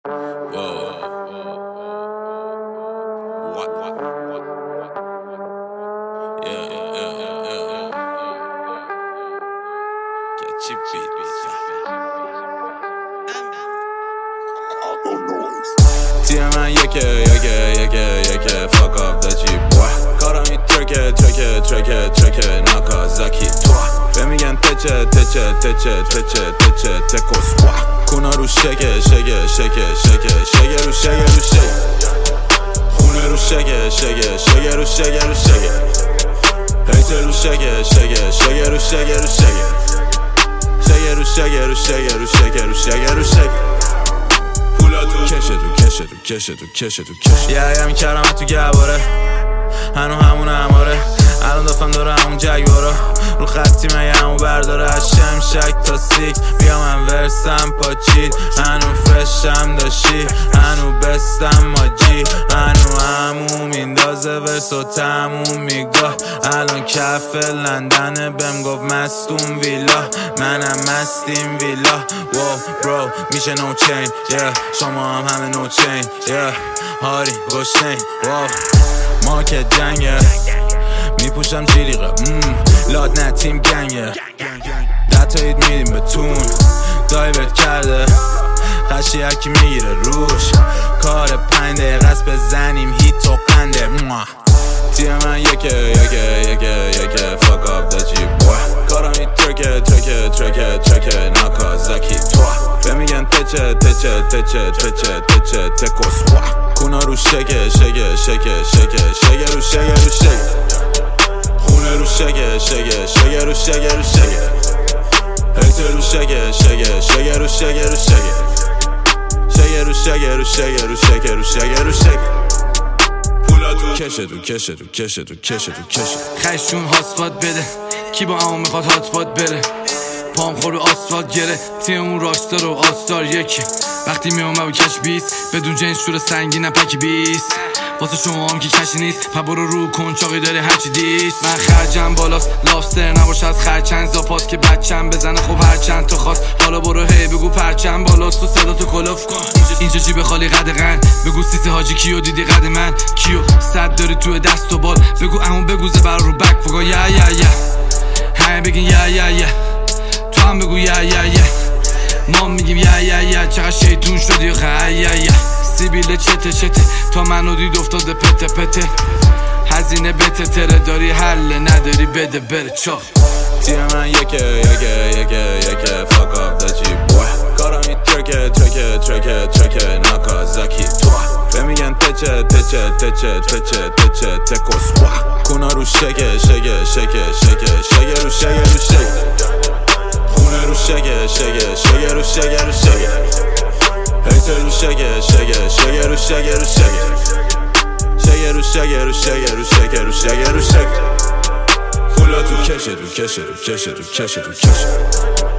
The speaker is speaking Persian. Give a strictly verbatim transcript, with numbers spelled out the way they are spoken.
What? What? What? Yeah, yeah, yeah, yeah, yeah. Get your beat, تیم من یکه یکه یکه یکه fuck up the G boy کارم این ترکه ترکه ترکه ترکه ناکازاکی تو به میگن تچه تچه تچه تچه تچه تکوس کونا رو شکه شکه شکه شکه شکه رو شکه رو شکه خونه رو شکه شکه شکه رو شکه رو شکه هیتر رو شکه شکه شکه رو شکه رو شکه شکه رو شکه رو شکه رو شکه رو شکه رو شکه کشه تو کشه تو کشه تو کشه تو کشه یه همی کردم تو گواره هنو همون هماره الان دافم داره همون جگوارا رو خطی من یه همون برداره از شمشک تا سیک بیا من ورسم پاچید هنو فرشم داشتی هنو بستم ماجی هنو همون میندازه ورس و تموم میگاه الان کف لندنه بهم گفت مستون ویلا منم مستیم ویلا واو برو میشه نو چین yeah. شما هم همه نو چین yeah. هاری گشتین واو ما که جنگه میپوشم جیلیقه لاد نه تیم گنگه دتایید میدیم به تون دایورت کرده خشی هرکی میگیره روش کار پنج دقیقه است بزنیم هیت و قنده تیم من یکه یکه یکه یکه fuck up the G boy کارم این ترکه ترکه ترکه ترکه ناکازاکی تو به میگن تچه تچه تچه تچه تچه تکوس کونا رو شکه شکه شکه شکه شکه رو شکه رو شکه خونه رو شکه شکه شکه رو شکه رو شکه هیتر رو شکه شکه شکه رو شکه رو شکه شکه رو شکه رو شکه رو شکه رو شکه رو شکه کشه تو کشه تو کشه تو کشه تو کشه خشون هاسپات بده کی با همون میخواد هاتپات بره پام خور رو آسفالت گره تیم اون راکستار و آستار یکی وقتی میامه و کش بیست بدون جنس شور سنگی نپکی بیست واسه شما هم که کشی نیست پا برو رو کن چاقی داری هرچی دیست من خرجم بالاست لابستر نباش از خرچنگ زاپاس که بچم بزنه خوب هرچند تو خواست حالا برو هی بگو پرچم بالاست تو صدا تو کلوف کن اینجا جیب خالی قد غند بگو سیس حاجی کیو دیدی قد من کیو صد داری تو دست و بال بگو اون بگوزه بر رو بک بگو یا یا یا همه بگین یا یا یا تو هم بگو یا یا یا ما میگیم یا یا یا چقدر شیطون شدی خیلی یا یا سیبیل چته چته تا منو دید افتاده پته پته هزینه بته تره داری حل نداری بده بره چاق تیم من یکه یکه یکه یکه fuck up the G boy کارم این ترکه ترکه ترکه ترکه ناکازاکی تو به میگن تچه تچه تچه تچه تچه تکوس کونا رو شکه شکه شکه شکه شکه رو شکه رو شکه خونه رو شکه شکه شکه رو شکه رو شکه هیتر رو شکه شکه شکه رو شکه رو شکه شکه رو شکه رو شکه رو شکه رو شکه رو شکه کشه تو کشه تو کشه تو کشه تو کشه